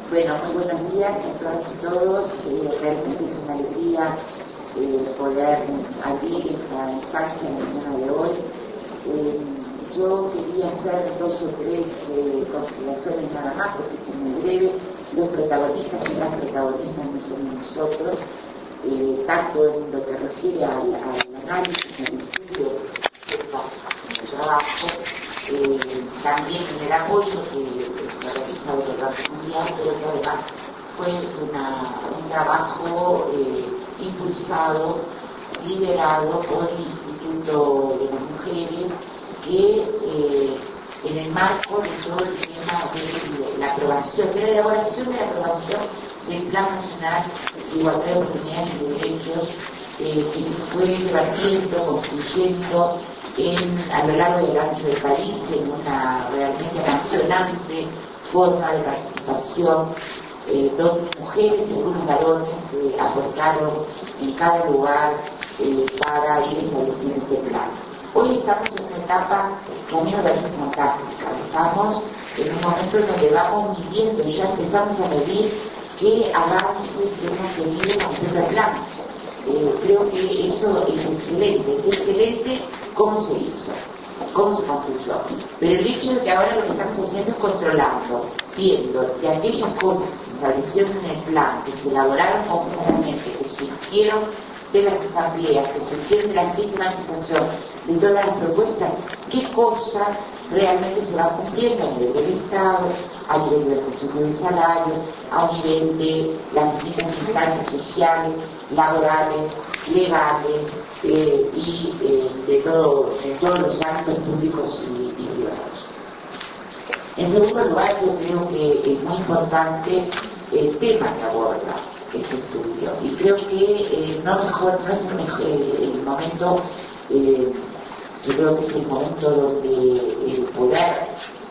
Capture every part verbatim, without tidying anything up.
Bueno, muy buenos días a todas y todos. Eh, realmente es una alegría eh, poder abrir esta instancia en la mañana de hoy. Eh, yo quería hacer dos o tres eh, consideraciones nada más, porque es muy breve. Los protagonistas y las protagonistas no somos nosotros, eh, tanto en lo que refiere al, al análisis, al estudio del trabajo, eh, también en el apoyo que ha realizado el Banco Mundial, pero que además fue una, un trabajo eh, impulsado, liderado por el Instituto de las Mujeres, que eh, en el marco de todo el tema de la aprobación, de la elaboración de la aprobación del Plan Nacional de Igualdad de Oportunidades y Derechos, eh, que se fue debatiendo, construyendo en, a lo largo del ancho del país, en una realmente apasionante forma de participación, eh, donde mujeres y algunos varones eh, aportaron en cada lugar eh, para ir estableciendo este plan. Hoy estamos en una etapa que a mí me parece fantástica. Estamos en un momento en donde vamos midiendo, ya empezamos a medir qué avances hemos tenido con este plan. Eh, creo que eso es excelente, es excelente cómo se hizo, cómo se construyó. Pero el hecho de que ahora lo que estamos haciendo es controlando, viendo de aquellas cosas que se establecieron en el plan, que se elaboraron conjuntamente, que surgieron de las asambleas, que surgieron de la sistematización de todas las propuestas, qué cosas realmente se van cumpliendo a nivel del Estado, a nivel del Consejo de Salarios, a nivel de las distintas instancias sociales, laborales, legales eh, y eh, de, todo, de todos los ámbitos públicos y, y privados. En segundo lugar, yo creo que es muy importante el tema que aborda este estudio, y creo que eh, no, mejor, no es el, mejor, el, el momento, eh, yo creo que es el momento donde el poder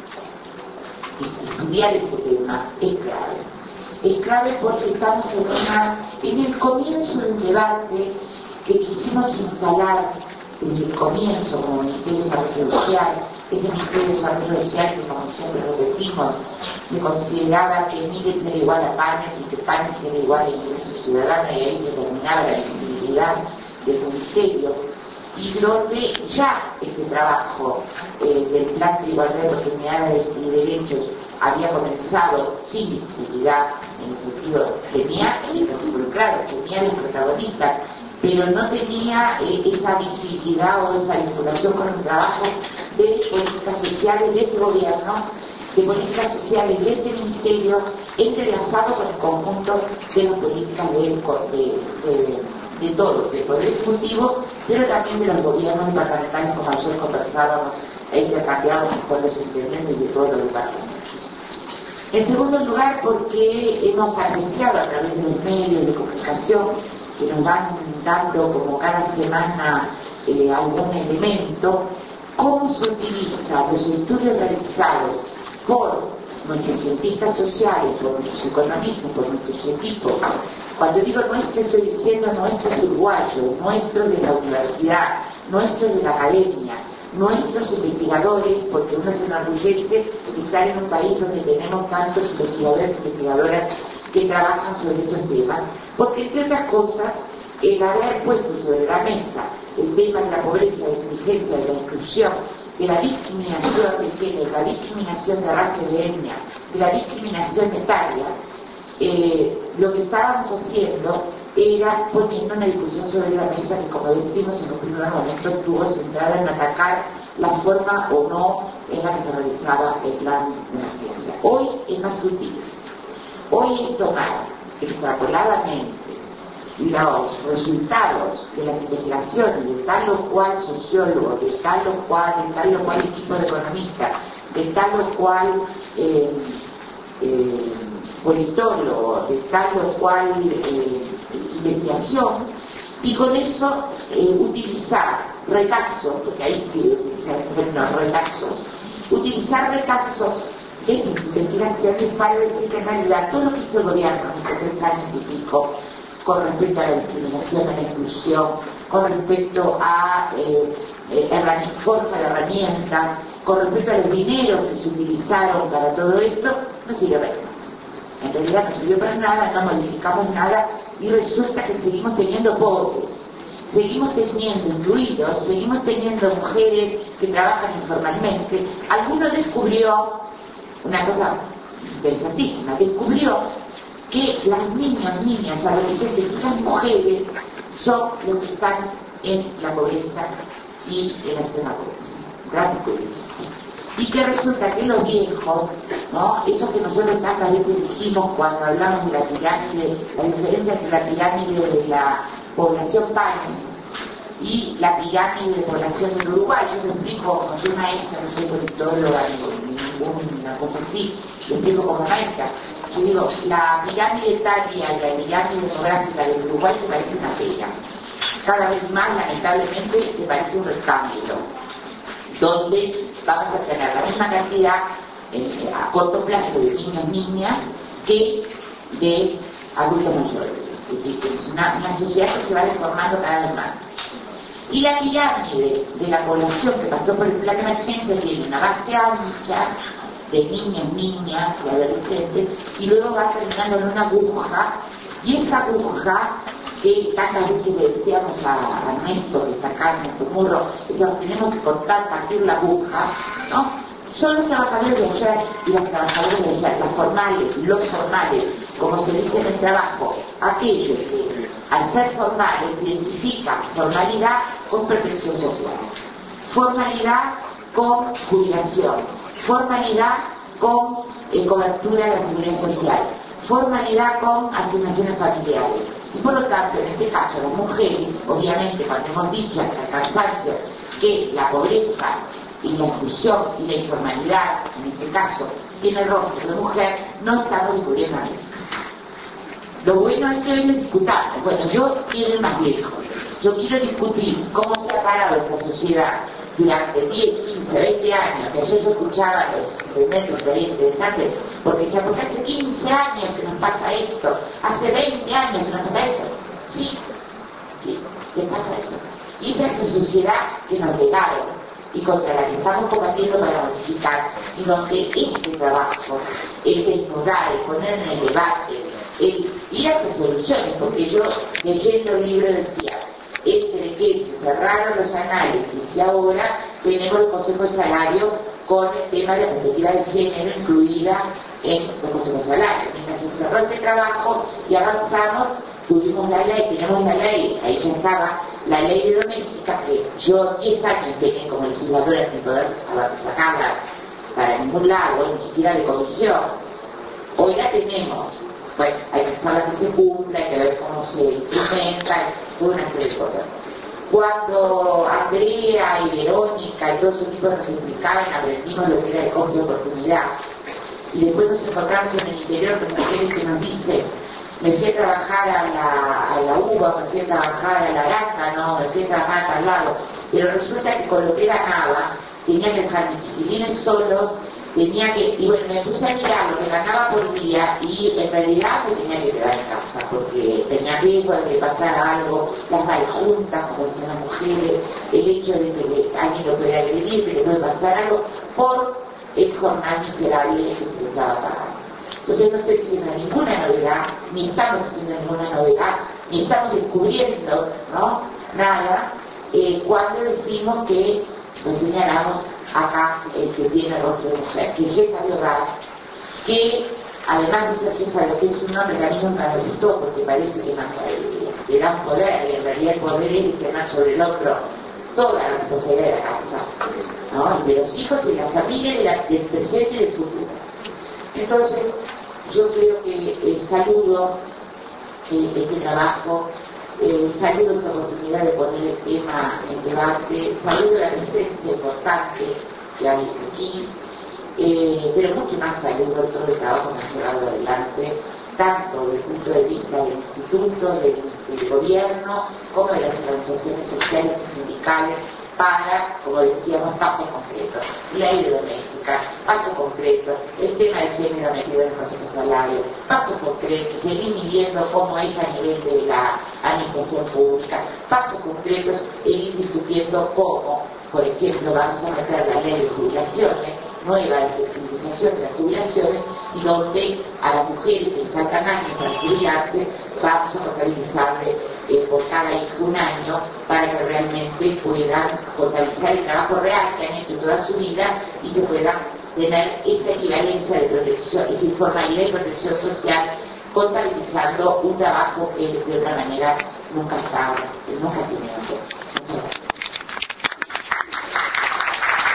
estudiar este tema es clave. Es clave porque estamos en, una, en el comienzo de un debate que quisimos instalar desde el comienzo como Ministerio de Desarrollo Social. Ese Ministerio de Desarrollo Social que, como siempre repetimos, se consideraba que Miguel era igual a Panes y que Panes era igual a Ingreso Ciudadano, y ahí se terminaba la visibilidad del Ministerio, y donde ya este trabajo eh, del Plan de Igualdad de Oportunidades y Derechos había comenzado sin visibilidad, en el sentido, tenía el claro, tenía los protagonistas, pero no tenía eh, esa visibilidad o esa vinculación con el trabajo de políticas sociales de este gobierno, de políticas sociales de este ministerio, entrelazado con el conjunto de las políticas de, de, de, de todo, del Poder Ejecutivo, pero también de los gobiernos departamentales, como ayer conversábamos e intercambiábamos con los intendentes de todos los departamentos. En segundo lugar, porque hemos apreciado a través de los medios de comunicación que nos van dando como cada semana eh, algún elemento, cómo se utilizan los estudios realizados por nuestros cientistas sociales, por nuestros economistas, por nuestros equipos. Cuando digo nuestro, estoy diciendo nuestros uruguayos, nuestros de la universidad, nuestros de la academia, nuestros investigadores, porque uno se enorgullece de estar en un país donde tenemos tantos investigadores y investigadoras que trabajan sobre estos temas, porque entre otras cosas, el haber puesto sobre la mesa el tema de la pobreza, de la indigencia, de la exclusión, de la discriminación de género, de la discriminación de raza y de etnia, de la discriminación etaria, eh, lo que estábamos haciendo era poniendo una discusión sobre la mesa que, como decimos en un primer momento, estuvo centrada en atacar la forma o no en la que se realizaba el plan de la ciencia. Hoy es más sutil. Hoy es tomar extrapoladamente los resultados de las investigaciones de tal o cual sociólogo, de tal o cual, de tal o cual equipo de economistas, de tal o cual eh, eh, politólogo, de tal o cual eh, investigación, y con eso eh, utilizar retazos, porque ahí sí utilizar no, retazos, utilizar retazos de esas investigaciones para decir que en realidad todo lo que hizo el gobierno en estos tres años y pico con respecto a la discriminación, a la exclusión, con respecto a eh, eh, forma de herramienta, con respecto a los dineros que se utilizaron para todo esto, no sirve. en realidad no sirvió para nada, no modificamos nada y resulta que seguimos teniendo pobres, seguimos teniendo incluidos, seguimos teniendo mujeres que trabajan informalmente. Alguno descubrió una cosa interesantísima, descubrió que las niñas, niñas, adolescentes y las mujeres son los que están en la pobreza y en la extrema pobreza, gran descubrimiento. Y que resulta que los viejos, ¿no? Eso que nosotros tantas veces dijimos cuando hablamos de la pirámide, la diferencia entre la pirámide de la población país y la pirámide de población del Uruguay. Yo lo explico, no soy maestra, no soy politóloga, ni ninguna cosa así, lo explico como maestra. Yo digo, la pirámide etaria y la pirámide demográfica del Uruguay se parece una pera. Cada vez más, lamentablemente, se parece un rectángulo, donde vamos a tener la misma cantidad eh, a corto plazo de niños, niñas, que de adultos mayores. Es decir, que es una, una sociedad que se va deformando cada vez más. Y la pirámide de la población que pasó por el plan de emergencia tiene una base ancha de niños, niñas y adolescentes, y luego va terminando en una aguja, y esa aguja que tantas veces le decíamos a Ernesto, que está acá en nuestro muro, decíamos, tenemos que cortar, partir la aguja, ¿no? Son los trabajadores de ayer y las trabajadoras de ayer, las formales, los formales, como se dice en el trabajo, aquellos que al ser formales identifican formalidad con protección social, formalidad con jubilación, formalidad con eh, cobertura de la seguridad social, formalidad con asignaciones familiares. Y por lo tanto, en este caso, las mujeres, obviamente, cuando hemos dicho hasta el cansancio que la pobreza y la exclusión y la informalidad, en este caso, tiene el rostro de mujer, no estamos descubriendo nada. Lo bueno es que hoy discutamos. Bueno, yo quiero ir más lejos. Yo quiero discutir cómo se ha parado esta sociedad durante diez, quince, veinte años, que ayer yo escuchaba a los intendentes, sería interesante, porque decía, porque hace quince años que nos pasa esto, hace veinte años que nos pasa esto. Sí, sí, ¿qué pasa eso? Y esa es la sociedad que nos legaron y contra la que estamos combatiendo para modificar, y donde este trabajo, el desnudar, el poner en el debate, el ir hacia soluciones, porque yo leyendo el libro decía, entre que se cerraron los análisis y ahora tenemos el Consejo de Salario con el tema de la perspectiva de género incluida en los consejos de salario. Mientras se cerró este trabajo y avanzamos, tuvimos la ley, tenemos la ley, ahí ya estaba la ley de doméstica, que yo diez años tenía como legisladora sin poder sacarla para ningún lado, ni siquiera de comisión. Hoy la tenemos. Bueno, hay que saber que se cumpla, hay que ver cómo se implementa, toda una serie de cosas. Cuando Andrea y Verónica y todos sus equipos nos explicaban, aprendimos lo que era el costo de oportunidad. Y después nos encontramos en el interior con mujeres que nos dicen, me fui a trabajar a la, a la uva, me fui a trabajar a la arándano, me fui a trabajar a tal lado, pero resulta que con lo que ganaba, tenía que dejar mis chiquilines solos, tenía que, y bueno, me puse a mirar lo que ganaba por día y en realidad me tenía que quedar en casa porque tenía riesgo de que pasara algo, las juntas, como decían las mujeres, el hecho de que alguien lo pueda agredir, que le puede pasar algo por el jornal miserable que se estaba pagando. Entonces no estoy diciendo ninguna novedad, ni estamos diciendo ninguna novedad, ni estamos descubriendo, ¿no?, nada, eh, cuando decimos que nos señalamos acá el que tiene rostro de mujer, que es jefa de hogar, que además de ser jefa de lo que es un nombre, que a mí nunca me gustó porque parece que más le da un poder, y en realidad el poder es tener sobre el otro toda la responsabilidad de la casa, ¿no?, de los hijos y de la familia, de la, del presente y del futuro. Entonces, yo creo que eh, saludo eh, este trabajo, eh, saludo esta oportunidad de poner el tema en debate, saludo la presencia importante que hay aquí, eh, pero mucho más saludo todo el trabajo que ha llevado adelante, tanto desde el punto de vista del instituto, del, del gobierno, como de las organizaciones sociales y sindicales, para, como decíamos, pasos concretos, ley de doméstica, pasos concretos, el tema de género metido en el Consejo de Salario, pasos concretos, seguir midiendo cómo es a nivel de la administración pública, pasos concretos, e ir discutiendo cómo, por ejemplo, vamos a meter la ley de jubilaciones, nueva de flexibilización de las jubilaciones y donde a las mujeres que faltan años para jubilarse vamos a contabilizarle eh, por cada hijo un año para que realmente puedan contabilizar el trabajo real que han hecho toda su vida y que puedan tener esa equivalencia de protección, esa informalidad y protección social contabilizando un trabajo que de otra manera nunca estaba, nunca tiene que.